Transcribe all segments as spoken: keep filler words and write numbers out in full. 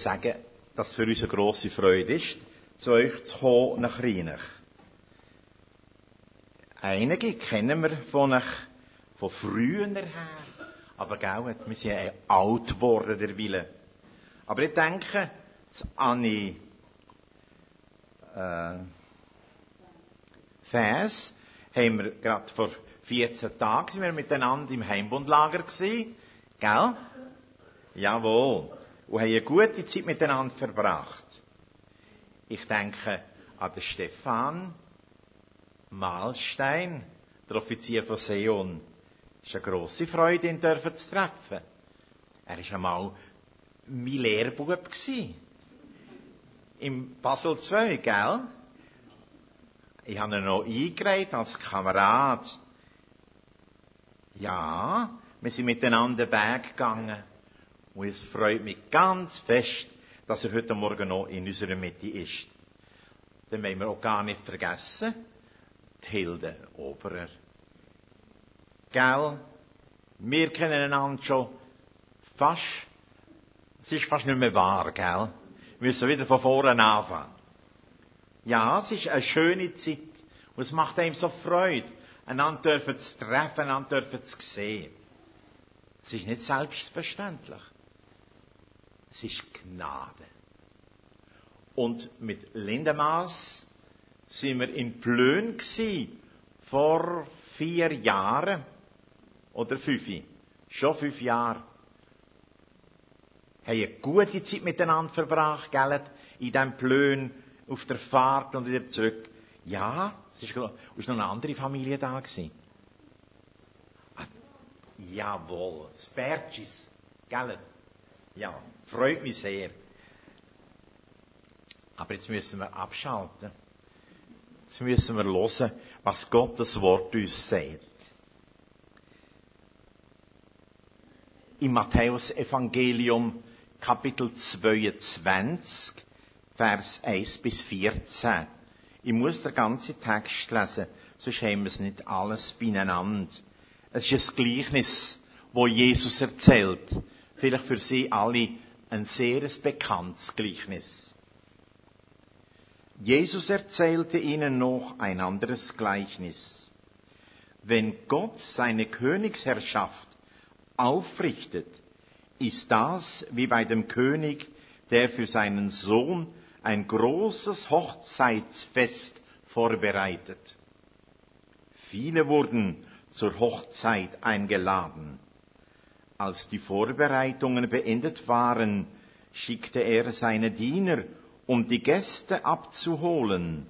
sagen, dass es für uns eine grosse Freude ist, zu euch zu kommen nach Rheinach. Einige kennen wir von, euch, von früher her, aber gell, wir sind ja alt geworden, der Wille. Aber ich denke, das Anni äh, Fäs haben wir gerade vor vierzehn Tagen sind wir miteinander im Heimbundlager gewesen, gell? Jawohl. Und haben eine gute Zeit miteinander verbracht. Ich denke an den Stefan Mahlstein, der Offizier von Seon. Es ist eine grosse Freude, ihn dürfen zu treffen. Er war einmal mein Lehrbub gewesen. Im Basel zwei, gell? Ich habe ihn noch eingereiht als Kamerad. Ja, wir sind miteinander den Weg gegangen. Und es freut mich ganz fest, dass er heute Morgen noch in unserer Mitte ist. Dann wollen wir auch gar nicht vergessen, die Hilde Oberer. Gell? Wir kennen einander schon fast, es ist fast nicht mehr wahr, gell? Wir müssen wieder von vorne anfangen. Ja, es ist eine schöne Zeit. Und es macht einem so Freude, einander dürfen zu treffen, einander dürfen zu sehen. Es ist nicht selbstverständlich. Es ist Gnade. Und mit Lindemaas sind wir in Plön gsi vor vier Jahren oder fünf. Schon fünf Jahre. Haben eine gute Zeit miteinander verbracht, gell? In diesem Plön, auf der Fahrt und wieder zurück. Ja, es ist, ist noch eine andere Familie da gewesen. Ah, jawohl, das Bergis, gell? Ja, freut mich sehr. Aber jetzt müssen wir abschalten. Jetzt müssen wir hören, was Gottes Wort uns sagt. Im Matthäus-Evangelium, Kapitel zweiundzwanzig, Vers eins bis vierzehn. Ich muss den ganzen Text lesen, sonst haben wir es nicht alles beieinander. Es ist ein Gleichnis, das Jesus erzählt. Vielleicht für Sie alle ein sehr bekanntes Gleichnis. Jesus erzählte ihnen noch ein anderes Gleichnis. Wenn Gott seine Königsherrschaft aufrichtet, ist das wie bei dem König, der für seinen Sohn ein großes Hochzeitsfest vorbereitet. Viele wurden zur Hochzeit eingeladen. Als die Vorbereitungen beendet waren, schickte er seine Diener, um die Gäste abzuholen.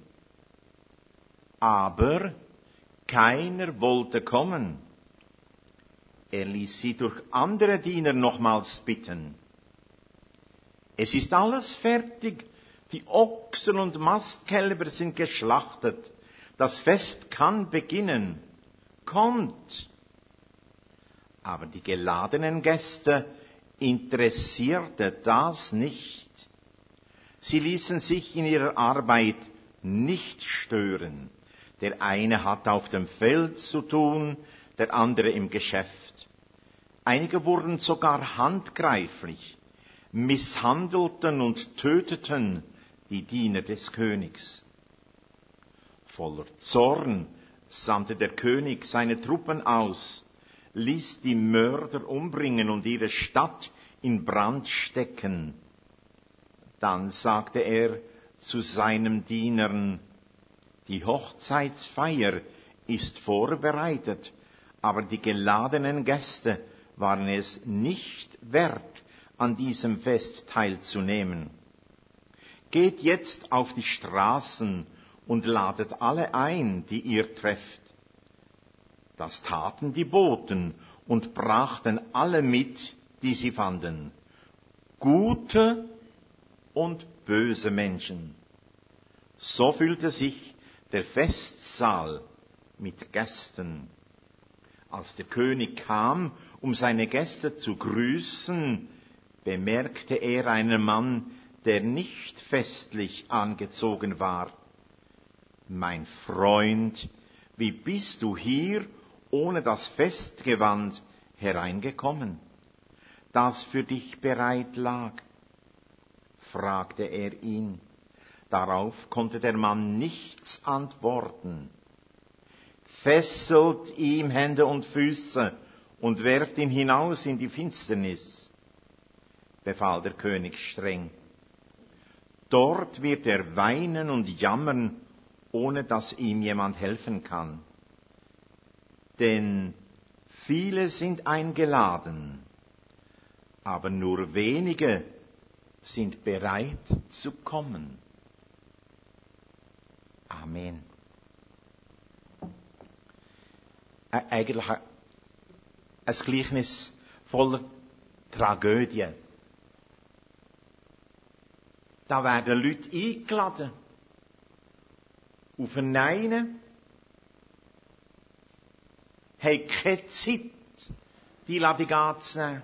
Aber keiner wollte kommen. Er ließ sie durch andere Diener nochmals bitten. Es ist alles fertig, die Ochsen und Mastkälber sind geschlachtet, das Fest kann beginnen. Kommt! Aber die geladenen Gäste interessierte das nicht. Sie ließen sich in ihrer Arbeit nicht stören. Der eine hat auf dem Feld zu tun, der andere im Geschäft. Einige wurden sogar handgreiflich, misshandelten und töteten die Diener des Königs. Voller Zorn sandte der König seine Truppen aus, ließ die Mörder umbringen und ihre Stadt in Brand stecken. Dann sagte er zu seinen Dienern, die Hochzeitsfeier ist vorbereitet, aber die geladenen Gäste waren es nicht wert, an diesem Fest teilzunehmen. Geht jetzt auf die Straßen und ladet alle ein, die ihr trefft. Das taten die Boten und brachten alle mit, die sie fanden. Gute und böse Menschen. So füllte sich der Festsaal mit Gästen. Als der König kam, um seine Gäste zu grüßen, bemerkte er einen Mann, der nicht festlich angezogen war. Mein Freund, wie bist du hier ohne das Festgewand hereingekommen, das für dich bereit lag? fragte er ihn. Darauf konnte der Mann nichts antworten. Fesselt ihm Hände und Füße und werft ihn hinaus in die Finsternis, befahl der König streng. Dort wird er weinen und jammern, ohne dass ihm jemand helfen kann. Denn viele sind eingeladen, aber nur wenige sind bereit zu kommen. Amen. Ä- Eigentlich ein ein Gleichnis voller Tragödie. Da werden Leute eingeladen, auf einen einen, haben keine Zeit, die Ladung anzunehmen.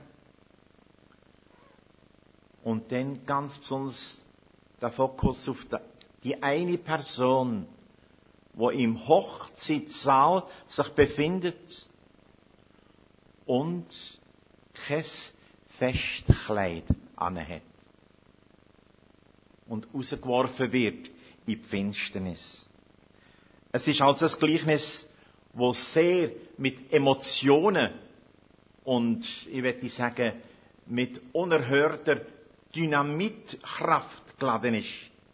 Und dann ganz besonders der Fokus auf die eine Person, die im Hochzeitssaal sich befindet und kein Festkleid anhat und rausgeworfen wird in die Finsternis. Es ist also ein Gleichnis, das sehr mit Emotionen und, ich möchte sagen, mit unerhörter Dynamitkraft geladen ist.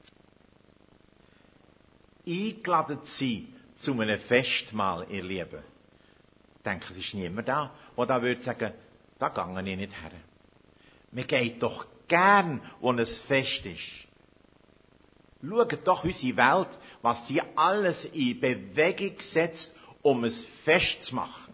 Eingeladen sie zu einem Festmahl, ihr Lieben. Ich denke, es ist niemand da, der da würde sagen, da gehe ich nicht her. Wir gehen doch gern, wo ein Fest ist. Schaut doch unsere Welt, was die alles in Bewegung setzt, um ein Fest zu machen.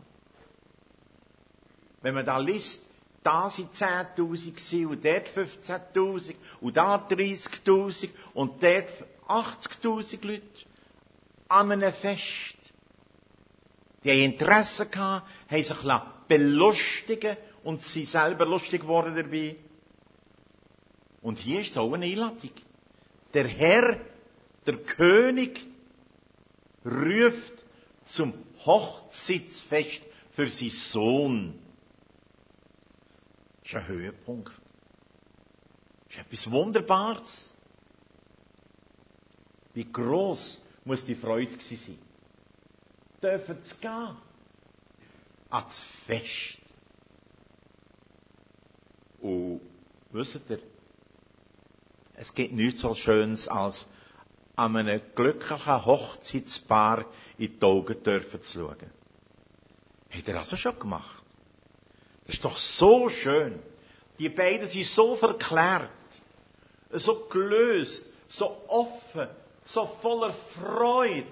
Wenn man da liest, da sind zehntausend gewesen, und dort fünfzehntausend und da dreißigtausend und dort achtzigtausend Leute an einem Fest. Die haben Interesse gehabt, haben sich belustigen und sind selber lustig geworden dabei. Und hier ist so eine Einladung. Der Herr, der König, ruft zum Hochzeitsfest für seinen Sohn. Das ist ein Höhepunkt. Das ist etwas Wunderbares. Wie gross muss die Freude gewesen sein? Dürfen zu gehen ans Fest. Und wisst ihr, es gibt nichts so Schönes, als an einem glücklichen Hochzeitspaar in die Augen dürfen zu schauen. Habt ihr das schon gemacht? Das ist doch so schön. Die beiden sind so verklärt, so gelöst, so offen, so voller Freude.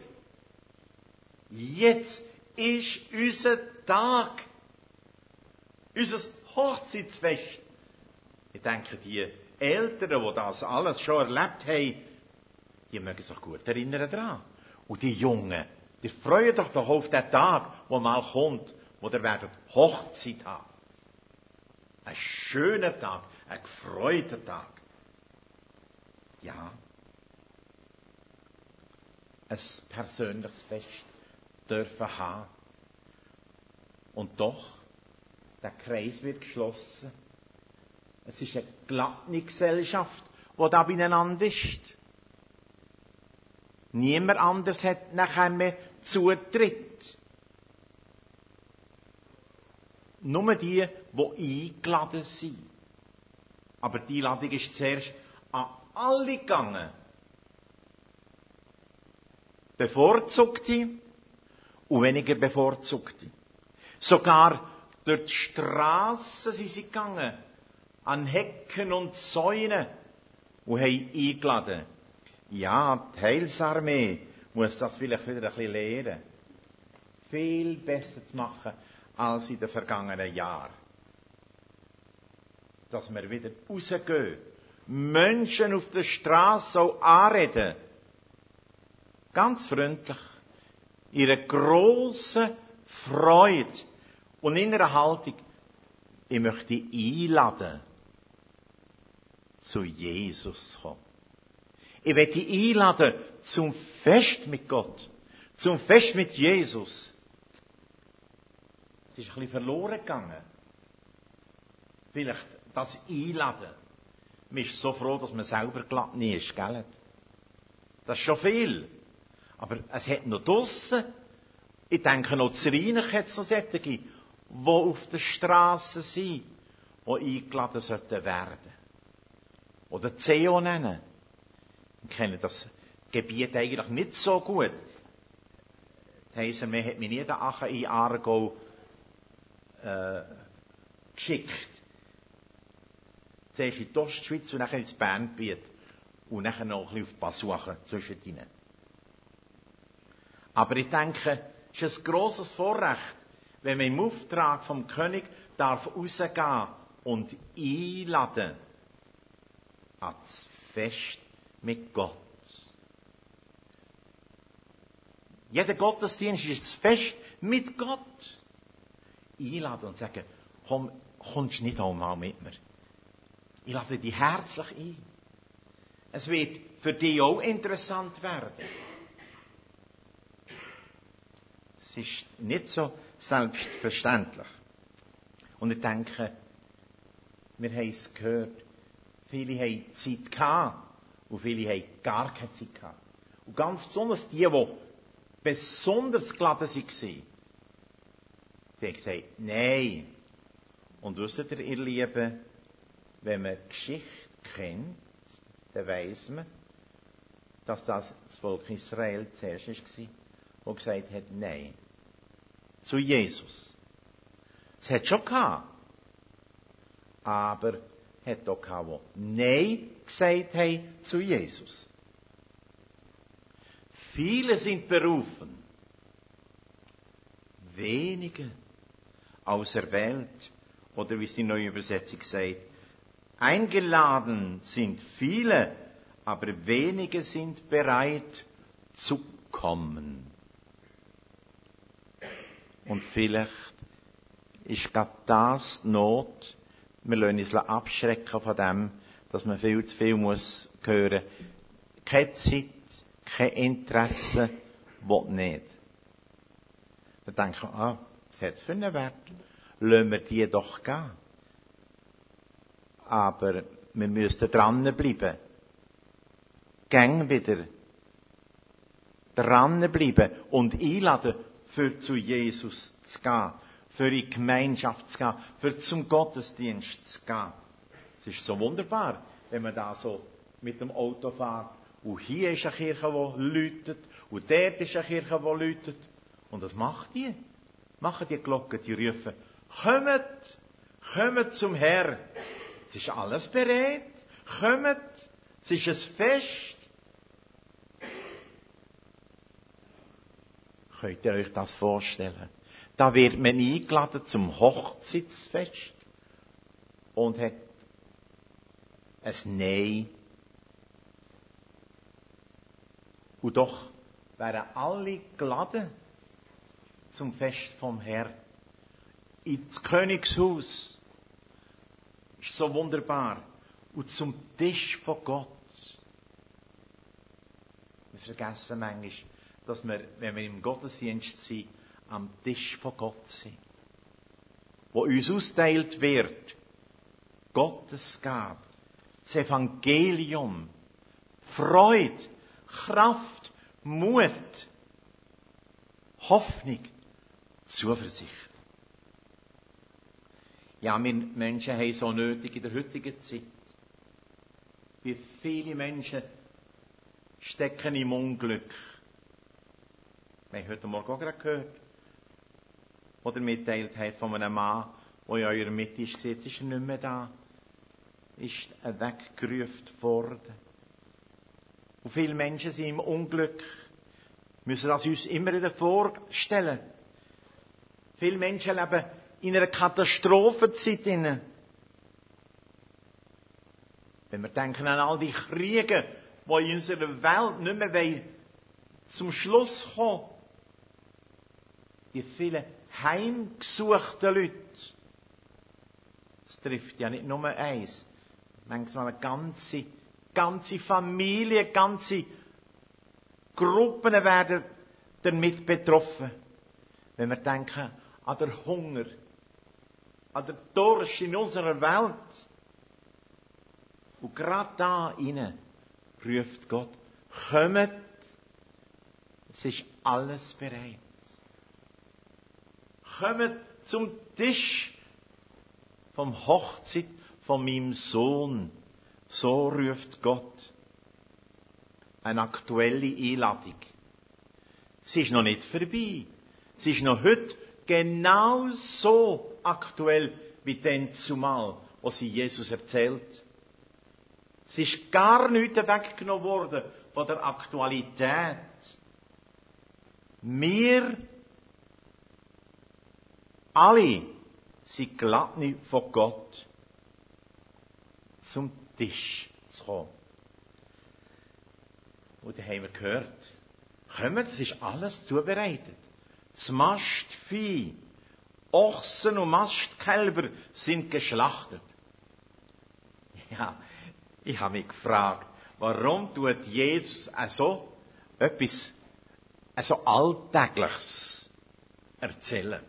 Jetzt ist unser Tag, unser Hochzeitsfest. Ich denke, die Eltern, die das alles schon erlebt haben, die mögen sich gut erinnern daran. Und die Jungen, die freuen sich doch auf den Tag, wo mal kommt, wo ihr werdet Hochzeit haben. Ein schöner Tag, ein gefreuter Tag. Ja, ein persönliches Fest dürfen haben. Und doch, der Kreis wird geschlossen. Es ist eine glatte Gesellschaft, die da beieinander ist. Niemand anders hat nachher mehr Zutritt. Nur die, die eingeladen sind. Aber die Einladung ist zuerst an alle gegangen. Bevorzugte und weniger Bevorzugte. Sogar durch die Strassen sind sie gegangen, an Hecken und Zäunen, und haben eingeladen. Ja, die Heilsarmee muss das vielleicht wieder ein bisschen lernen. Viel besser zu machen als in den vergangenen Jahren. Dass wir wieder rausgehen, Menschen auf der Straße auch anreden. Ganz freundlich. Ihre grosse Freude und in einer Haltung, ich möchte einladen, zu Jesus zu kommen. Ich möchte einladen zum Fest mit Gott, zum Fest mit Jesus. Es ist ein bisschen verloren gegangen. Vielleicht das Einladen. Man ist so froh, dass man selber glatt nie ist, gell? Das ist schon viel. Aber es hat noch draussen, ich denke noch zu Rheinach hat es noch solche, die auf der Straße sind, die eingeladen sollten werden. Oder C E O nennen. Ich kenne das Gebiet eigentlich nicht so gut. Das heisst, man hat mich nie da Achen in Aargau äh, geschickt. Zuerst in die Ostschweiz und dann ins Berngebiet. Und dann noch ein bisschen auf Basuchen zwischendrin. Aber ich denke, es ist ein grosses Vorrecht, wenn man im Auftrag vom König darf rausgehen und einladen ans Fest mit Gott. Jeder Gottesdienst ist das Fest mit Gott. Einladen und sagen, komm, kommst nicht auch mal mit mir. Ich lade dich herzlich ein. Es wird für dich auch interessant werden. Es ist nicht so selbstverständlich. Und ich denke, wir haben es gehört, viele haben Zeit gehabt und viele haben gar keine Zeit gehabt. Und ganz besonders die, die besonders geladen waren, die haben gesagt, nein. Und wisst ihr, ihr Lieben, wenn man die Geschichte kennt, dann weiss man, dass das das Volk Israel zuerst war, das gesagt hat, nein. Zu Jesus. Es hat schon gehabt. Aber es hat auch gehabt, die Nein gesagt haben zu Jesus. Viele sind berufen. Wenige auserwählt. Oder wie es die neue Übersetzung sagt, eingeladen sind viele, aber wenige sind bereit zu kommen. Und vielleicht ist gerade das die Not, wir lassen uns abschrecken von dem, dass man viel zu viel muss hören. Keine Zeit, kein Interesse, will nicht. Dann denken wir, ah, was hat es für einen Wert? Lassen wir die doch gehen. Aber wir müssen dranbleiben. Gäng wieder dranbleiben und einladen, für zu Jesus zu gehen, für in die Gemeinschaft zu gehen, für zum Gottesdienst zu gehen. Es ist so wunderbar, wenn man da so mit dem Auto fährt. Und hier ist eine Kirche, die läutet, und dort ist eine Kirche, die läutet. Und was macht die? Machen die Glocken, die rufen, kommt, kommt zum Herrn. Es ist alles bereit. Kommt, es ist ein Fest. Könnt ihr euch das vorstellen? Da wird man eingeladen zum Hochzeitsfest und hat ein Nein. Und doch wären alle geladen zum Fest vom Herrn. Ins Königshaus. Ist so wunderbar. Und zum Tisch von Gott. Wir vergessen manchmal, dass wir, wenn wir im Gottesdienst sind, am Tisch von Gott sind. Wo uns austeilt wird, Gottes Gabe, das Evangelium, Freude, Kraft, Mut, Hoffnung, Zuversicht. Ja, wir Menschen haben so nötig in der heutigen Zeit. Wie viele Menschen stecken im Unglück. Wir haben heute Morgen auch gerade gehört, oder mitteilt hat von einem Mann, der in eurer Mitte ist, gesagt, ist er nicht mehr da. Ist er weggerufen worden. Und viele Menschen sind im Unglück. Wir müssen das uns immer wieder vorstellen. Viele Menschen leben in einer Katastrophenzeit. Wenn wir denken an all die Kriege, die in unserer Welt nicht mehr zum Schluss kommen. Die vielen heimgesuchten Leute. Es trifft ja nicht nur eins. Manchmal eine ganze, ganze Familie, ganze Gruppen werden damit betroffen. Wenn wir denken an den Hunger, an den Durst in unserer Welt. Und gerade da rein ruft Gott, kommt, es ist alles bereit. Kommt zum Tisch vom Hochzeit von meinem Sohn. So ruft Gott. Eine aktuelle Einladung. Sie ist noch nicht vorbei. Sie ist noch heute genau so aktuell wie dann zumal, was sie Jesus erzählt. Es ist gar nichts weggenommen worden von der Aktualität. Wir alle sind geladen von Gott, zum Tisch zu kommen. Und da haben wir gehört, kommen, das ist alles zubereitet. Das Mastvieh, Ochsen und Mastkälber sind geschlachtet. Ja, ich habe mich gefragt, warum tut Jesus also etwas also Alltägliches erzählen?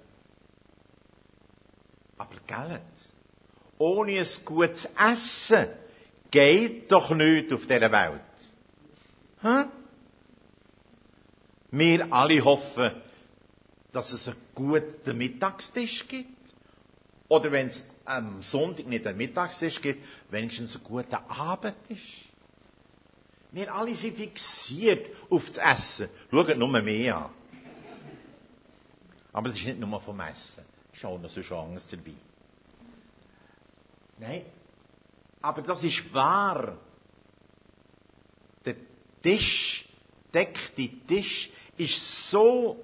Aber gell, ohne ein gutes Essen geht doch nichts auf dieser Welt. Hm? Wir alle hoffen, dass es einen guten Mittagstisch gibt. Oder wenn es am Sonntag nicht einen Mittagstisch gibt, wenigstens einen guten Abendtisch. Wir alle sind fixiert auf das Essen. Schaut nur mehr an. Aber es ist nicht nur vom Essen. Schauen, da ist schon Angst dabei. Nein, aber das ist wahr. Der Tisch, deckte Tisch, ist so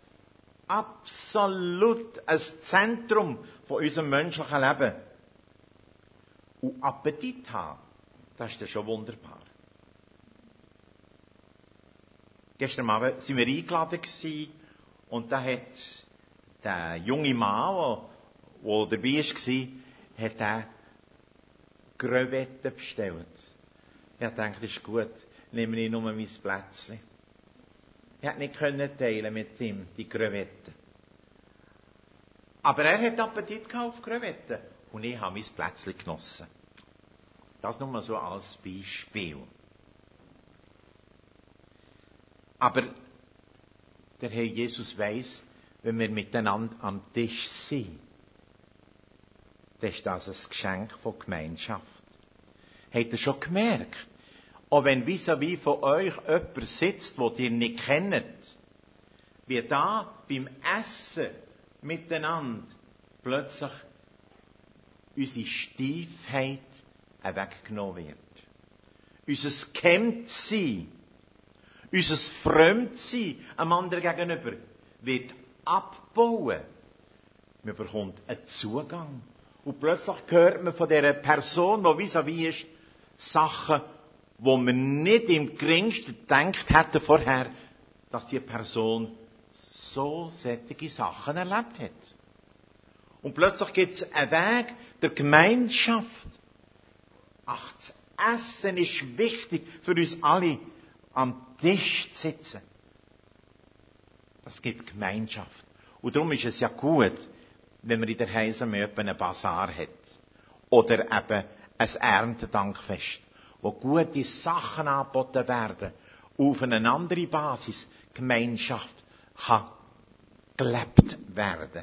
absolut ein Zentrum von unserem menschlichen Leben. Und Appetit haben, das ist ja schon wunderbar. Gestern Abend sind wir eingeladen gewesen, und da hat der junge Mann, der dabei war, hat er Crevetten bestellt. Ich dachte, das ist gut, nehme ich nur mein Plätzchen. Ich konnte nicht teilen mit ihm, die Crevetten. Aber er hat Appetit auf Crevetten. Und ich habe mein Plätzchen genossen. Das nur mal so als Beispiel. Aber der Herr Jesus weiss, wenn wir miteinander am Tisch sind, dann ist das ein Geschenk von Gemeinschaft. Habt ihr schon gemerkt? Auch wenn vis-à-vis von euch jemand sitzt, den ihr nicht kennt, wie da beim Essen miteinander plötzlich unsere Stiefheit weggenommen wird. Unser Gehemmtsein, unser Fremdsein am anderen gegenüber wird abbauen. Man bekommt einen Zugang. Und plötzlich hört man von dieser Person, die vis-à-vis ist, Sachen, wo man nicht im geringsten gedacht hätte vorher, dass die Person so sättige Sachen erlebt hat. Und plötzlich gibt es einen Weg der Gemeinschaft. Ach, das Essen ist wichtig für uns alle, am Tisch zu sitzen. Das gibt Gemeinschaft. Und darum ist es ja gut, wenn man in der Heise einen Basar hat. Oder eben ein Erntedankfest, wo gute Sachen angeboten werden, auf eine andere Basis Gemeinschaft kann gelebt werden.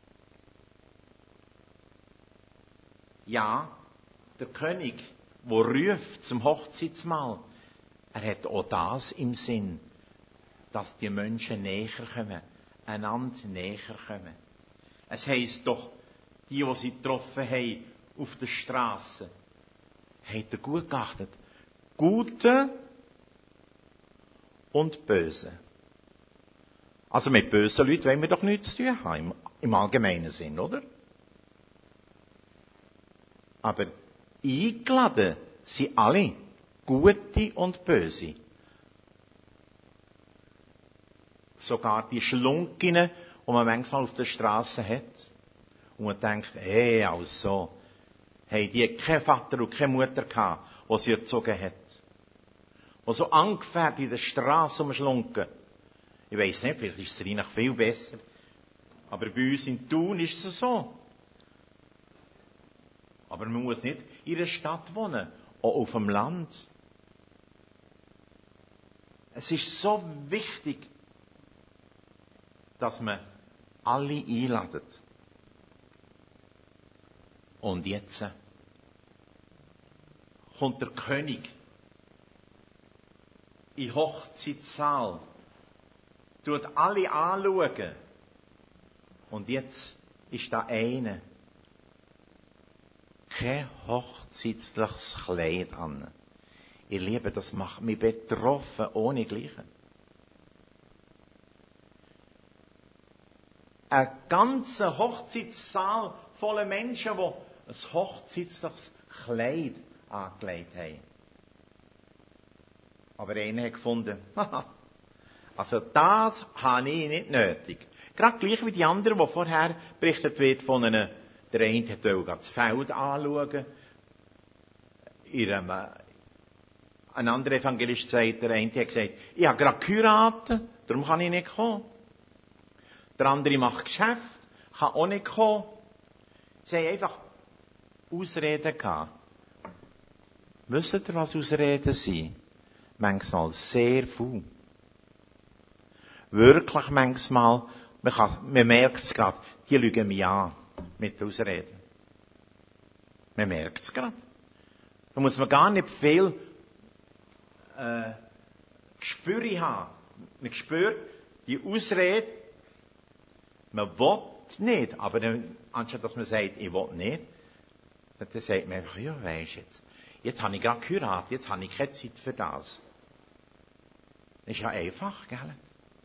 Ja, der König, der ruft zum Hochzeitsmahl, er hat auch das im Sinn, dass die Menschen näher kommen, einander näher kommen. Es heisst doch, die, die sie getroffen haben auf der Straße, haben ihr gut geachtet. Gute und Böse. Also mit bösen Leuten wollen wir doch nichts zu tun haben, im, im allgemeinen Sinn, oder? Aber eingeladen sind alle, Gute und Böse. Sogar die Schlunkinnen, die man manchmal auf der Straße hat. Und man denkt, hey, also, haben die keinen Vater und keine Mutter gehabt, die sie erzogen hat. Die so angefährt in der Straße umschlunken. Ich weiss nicht, vielleicht ist es eigentlich viel besser. Aber bei uns in Thun ist es so. Aber man muss nicht in einer Stadt wohnen, auch auf dem Land. Es ist so wichtig, dass man alle einladet. Und jetzt kommt der König in den Hochzeitssaal, tut alle anschauen. Und jetzt ist da einer, kein hochzeitliches Kleid an. Ihr Lieben, das macht mich betroffen, ohne Gleichen. Ein ganzer Hochzeitssaal voller Menschen, die ein hochzeitliches Kleid angelegt haben. Aber einer hat gefunden, haha, also das habe ich nicht nötig. Gerade gleich wie die anderen, die vorher berichtet wird von einem, der eine wollte das Feld anschauen. Ihrem, ein anderer Evangelist sagt, der eine hat gesagt, ich habe gerade geheiratet, darum kann ich nicht kommen. Der andere macht Geschäft, kann auch nicht kommen. Sie haben einfach Ausreden gehabt. Wisst ihr, was Ausreden sind? Manchmal sehr viel. Wirklich manchmal, man, kann, man merkt es gerade, die lügen mich an mit den Ausreden. Man merkt es gerade. Da muss man gar nicht viel äh, Gespür haben. Man spürt die Ausrede, man will nicht, aber dann, anstatt dass man sagt, ich will nicht, dann sagt man einfach, ja, weisst jetzt, jetzt habe ich gerade geheiratet, jetzt habe ich keine Zeit für das. Das ist ja einfach, gell?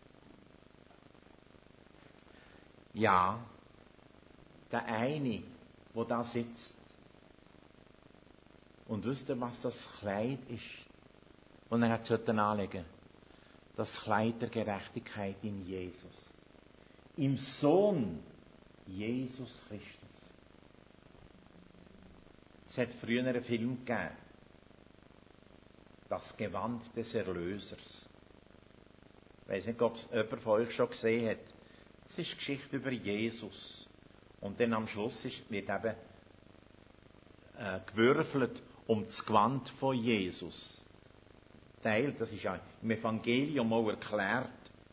Ja, der eine, der da sitzt, und wisst ihr, was das Kleid ist? Und er hat es anlegen. Das Kleid der Gerechtigkeit in Jesus. Im Sohn Jesus Christus. Es hat früher einen Film gegeben. Das Gewand des Erlösers. Ich weiß nicht, ob es jemand von euch schon gesehen hat. Es ist Geschichte über Jesus. Und dann am Schluss ist, wird eben äh, gewürfelt um das Gewand von Jesus. Teil, das ist ja im Evangelium auch erklärt.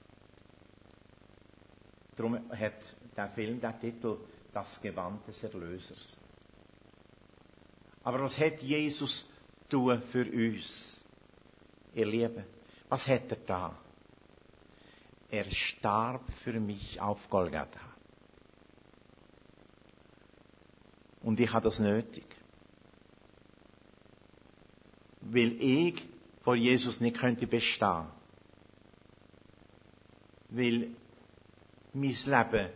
Darum hat der Film den Titel Das Gewand des Erlösers. Aber was hat Jesus tun für uns? Ihr Lieben, was hat er da? Er starb für mich auf Golgatha. Und ich habe das nötig. Weil ich vor Jesus nicht könnte bestehen. Weil mein Leben,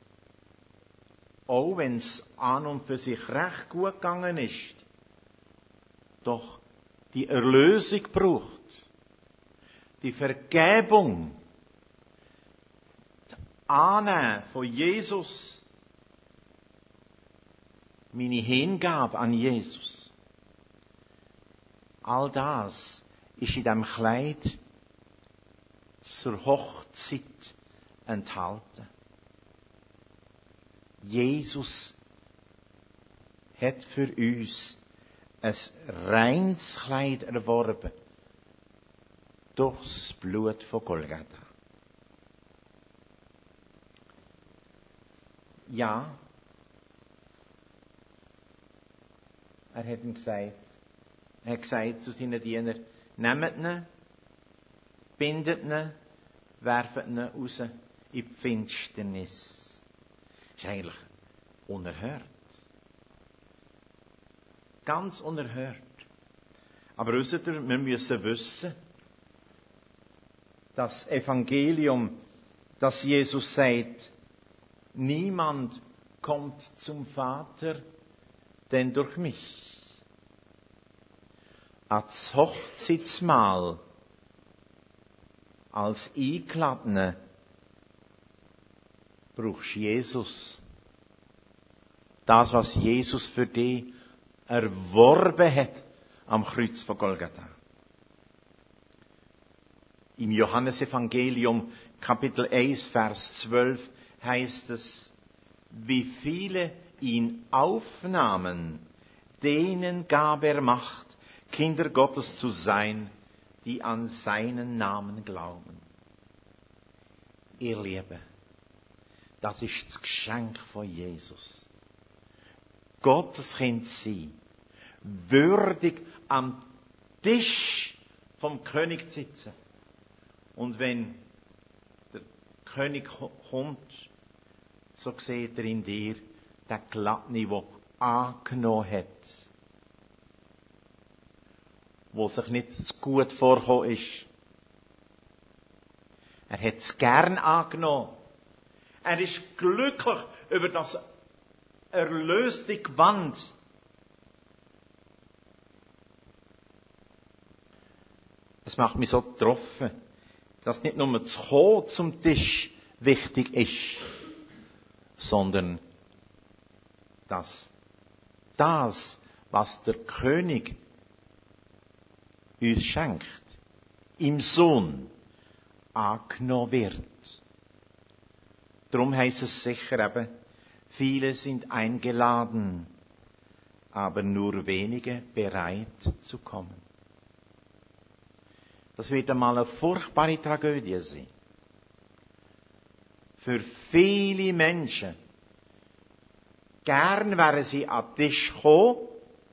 auch wenn es an und für sich recht gut gegangen ist, doch die Erlösung braucht. Die Vergebung. Das Annehmen von Jesus. Meine Hingabe an Jesus. All das ist in diesem Kleid zur Hochzeit enthalten. Jesus hat für uns ein reines Kleid erworben durchs Blut von Golgatha. Ja, er hat ihm gesagt, er hat gesagt zu seinen Dienern, nehmt ihn, bindet ihn, werft ihn raus in die Finsternis. Das ist eigentlich unerhört. Ganz unerhört. Aber wisst ihr, wir müssen wissen, das Evangelium, das Jesus sagt, niemand kommt zum Vater, denn durch mich. Als Hochzeitsmahl, als Eingeladene, brauchst du Jesus. Das, was Jesus für dich erworben hat am Kreuz von Golgatha. Im Johannesevangelium, Kapitel eins, Vers zwölf, heißt es, wie viele ihn aufnahmen, denen gab er Macht, Kinder Gottes zu sein, die an seinen Namen glauben. Ihr Lieben, das ist das Geschenk von Jesus. Gottes Kind sein, würdig am Tisch vom König zu sitzen. Und wenn der König kommt, so sieht er in dir den Glattni, der angenommen hat, wo sich nicht zu gut vorgekommen ist. Er hat es gern angenommen. Er ist glücklich über das erlöste Gewand. Es macht mich so getroffen, dass nicht nur das Kommen zum Tisch wichtig ist, sondern dass das, was der König uns schenkt, im Sohn angenommen wird. Darum heißt es sicher eben, viele sind eingeladen, aber nur wenige bereit zu kommen. Das wird einmal eine furchtbare Tragödie sein. Für viele Menschen. Gern wären sie an den Tisch gekommen,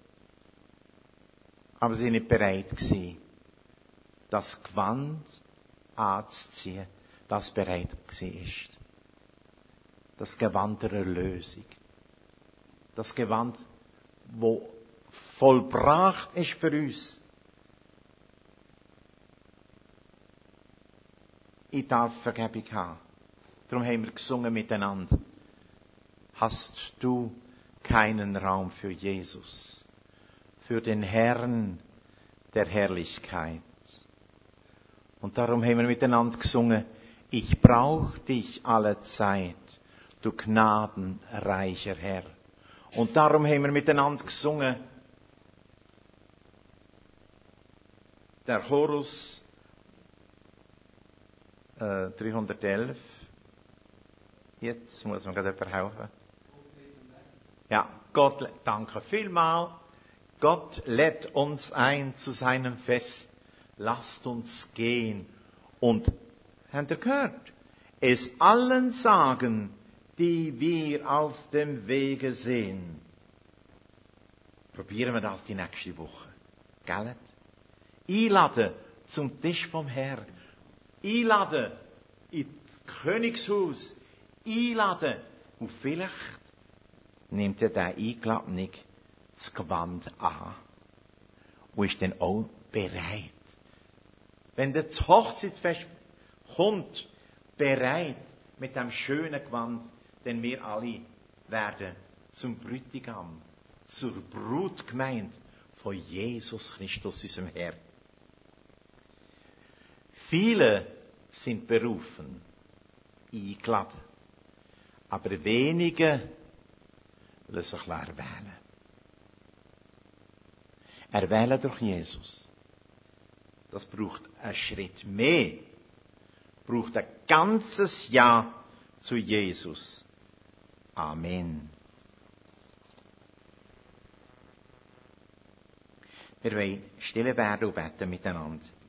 aber sie sind nicht bereit gewesen, das Gewand anzuziehen, das bereit war. Das Gewand der Erlösung. Das Gewand, wo vollbracht ist für uns. Ich darf Vergebung haben. Darum haben wir gesungen miteinander. Hast du keinen Raum für Jesus, für den Herrn der Herrlichkeit? Und darum haben wir miteinander gesungen, ich brauch dich alle Zeit, du gnadenreicher Herr. Und darum haben wir miteinander gesungen, der Chorus äh, dreihundertelf. Jetzt muss mir gerade jemand helfen. Ja, Gott, danke vielmal. Gott lädt uns ein zu seinem Fest. Lasst uns gehen. Und, habt ihr gehört? Es allen sagen, die wir auf dem Wege sehen. Probieren wir das die nächste Woche. Gell? Einladen zum Tisch vom Herrn. Einladen ins Königshaus. Einladen. Und vielleicht nimmt er den Eingeladene das Gewand an. Und ist dann auch bereit. Wenn der Hochzeitsfest kommt, bereit mit dem schönen Gewand, denn wir alle werden zum Bräutigam, zur Brutgemeinde von Jesus Christus, unserem Herrn. Viele sind berufen, eingeladen, aber wenige lassen sich erwählen. Erwählen durch Jesus. Das braucht einen Schritt mehr. Braucht ein ganzes Ja zu Jesus. Amen. Wir wollen stille werden und beten miteinander.